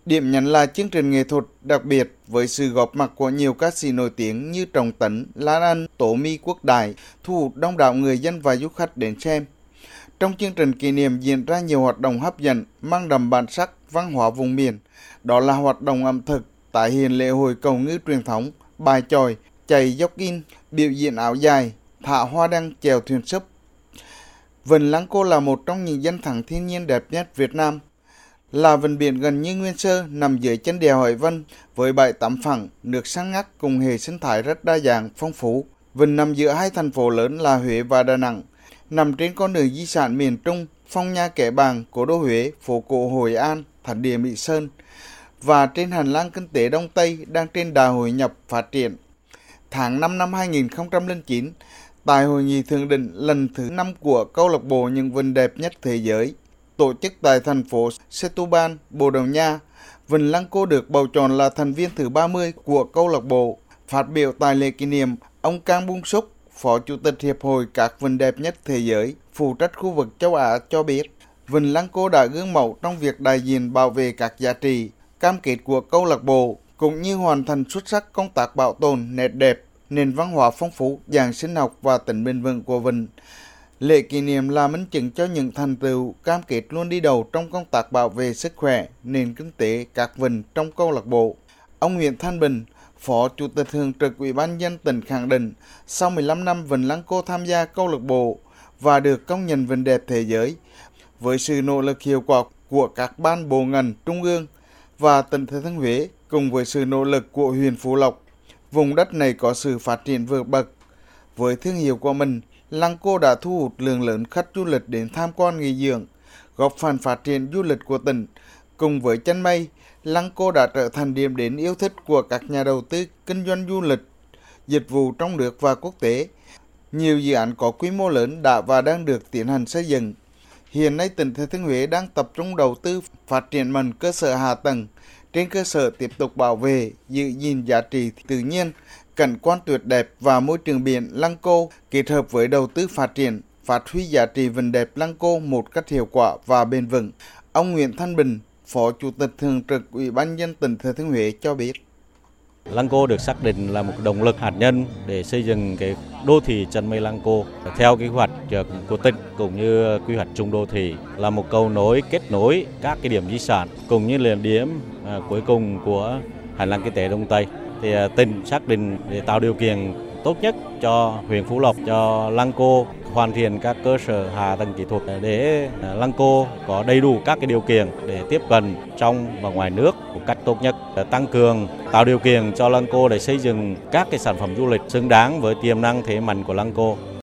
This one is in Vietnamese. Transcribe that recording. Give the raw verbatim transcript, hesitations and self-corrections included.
Điểm nhấn là chương trình nghệ thuật đặc biệt với sự góp mặt của nhiều ca sĩ nổi tiếng như Trọng Tấn, Lan Anh, Tố My, Quốc Đại, thu hút đông đảo người dân và du khách đến xem. Trong chương trình kỷ niệm diễn ra nhiều hoạt động hấp dẫn, mang đậm bản sắc văn hóa vùng miền. Đó là hoạt động ẩm thực, tái hiện lễ hội cầu ngư truyền thống, bài chòi, chạy dốc in, biểu diễn áo dài, thả hoa đăng, chèo thuyền súp. Vịnh Lăng Cô là một trong những danh thắng thiên nhiên đẹp nhất Việt Nam. Là vịnh biển gần như nguyên sơ nằm dưới chân đèo Hải Vân với bãi tắm phẳng, nước sáng ngắt cùng hệ sinh thái rất đa dạng, phong phú. Vịnh nằm giữa hai thành phố lớn là Huế và Đà Nẵng, nằm trên con đường di sản miền Trung, Phong Nha Kẻ Bàng, Cố đô Huế, phố cổ Hội An, thánh địa Mỹ Sơn và trên hành lang kinh tế Đông Tây đang trên đà hội nhập phát triển. Tháng năm năm hai nghìn không trăm lẻ chín, tại hội nghị thượng đỉnh lần thứ năm của câu lạc bộ những vịnh đẹp nhất thế giới, tổ chức tại thành phố Setúbal, Bồ Đào Nha, vịnh Lăng Cô được bầu chọn là thành viên thứ ba mươi của câu lạc bộ. Phát biểu tại lễ kỷ niệm, ông Kang Bung Suk, Phó Chủ tịch Hiệp hội các vịnh đẹp nhất thế giới, phụ trách khu vực châu Á cho biết, vịnh Lăng Cô đã gương mẫu trong việc đại diện bảo vệ các giá trị, cam kết của câu lạc bộ, cũng như hoàn thành xuất sắc công tác bảo tồn nét đẹp, nền văn hóa phong phú, dạng sinh học và tính bền vững của vịnh. Lễ kỷ niệm là minh chứng cho những thành tựu cam kết luôn đi đầu trong công tác bảo vệ sức khỏe, nền kinh tế các vịnh trong câu lạc bộ. Ông Nguyễn Thanh Bình, Phó Chủ tịch Thường trực Ủy ban nhân dân tỉnh khẳng định, sau mười lăm năm vịnh Lăng Cô tham gia câu lạc bộ và được công nhận vịnh đẹp thế giới, với sự nỗ lực hiệu quả của các ban bộ ngành trung ương và tỉnh Thừa Thiên Huế cùng với sự nỗ lực của huyện Phú Lộc, vùng đất này có sự phát triển vượt bậc. Với thương hiệu của mình, Lăng Cô đã thu hút lượng lớn khách du lịch đến tham quan nghỉ dưỡng, góp phần phát triển du lịch của tỉnh. Cùng với chân mây, Lăng Cô đã trở thành điểm đến yêu thích của các nhà đầu tư kinh doanh du lịch, dịch vụ trong nước và quốc tế. Nhiều dự án có quy mô lớn đã và đang được tiến hành xây dựng. Hiện nay tỉnh Thừa Thiên Huế đang tập trung đầu tư phát triển mạnh cơ sở hạ tầng, trên cơ sở tiếp tục bảo vệ, giữ gìn giá trị tự nhiên, cảnh quan tuyệt đẹp và môi trường biển Lăng Cô kết hợp với đầu tư phát triển, phát huy giá trị vịnh đẹp Lăng Cô một cách hiệu quả và bền vững. Ông Nguyễn Thanh Bình, Phó Chủ tịch Thường trực Ủy ban nhân dân tỉnh Thừa Thiên Huế cho biết. Lăng Cô được xác định là một động lực hạt nhân để xây dựng cái đô thị chân mây Lăng Cô theo kế hoạch của tỉnh cũng như quy hoạch chung đô thị, là một cầu nối kết nối các cái điểm di sản cùng như là điểm à, cuối cùng của hành lang kinh tế Đông Tây. Thì à, tỉnh xác định để tạo điều kiện tốt nhất cho huyện Phú Lộc, cho Lăng Cô hoàn thiện các cơ sở hạ tầng kỹ thuật để Lăng Cô có đầy đủ các cái điều kiện để tiếp cận trong và ngoài nước một cách tốt nhất, tăng cường tạo điều kiện cho Lăng Cô để xây dựng các cái sản phẩm du lịch xứng đáng với tiềm năng thế mạnh của Lăng Cô.